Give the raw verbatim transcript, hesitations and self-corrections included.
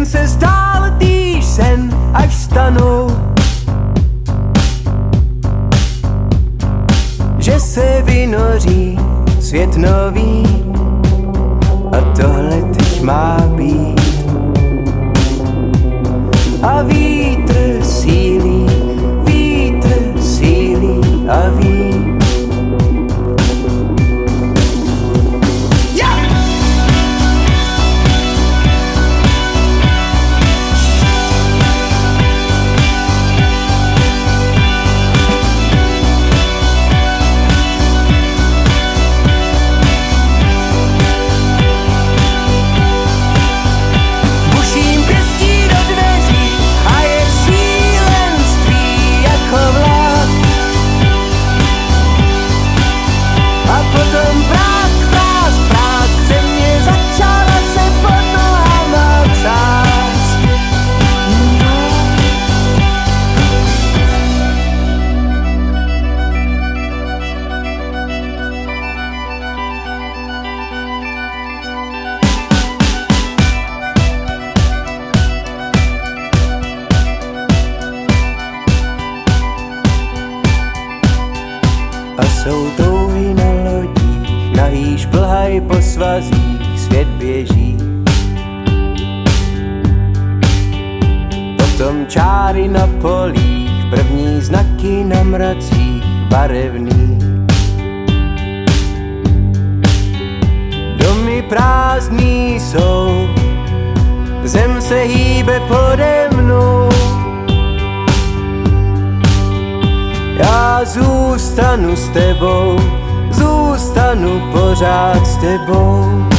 jen se stále týž sen, až stanou. Že se vynoří svět nový a tohle teď má být. A vítr sílí, vítr sílí a ví. A jsou touhy na lodích, nahýž plhaj po svazích, svět běží. Potom čáry na polích, první znaky na mracích, barevný. Domy prázdný jsou, zem se hýbe pode mnou. Já zůstanu s tebou, zůstanu pořád s tebou.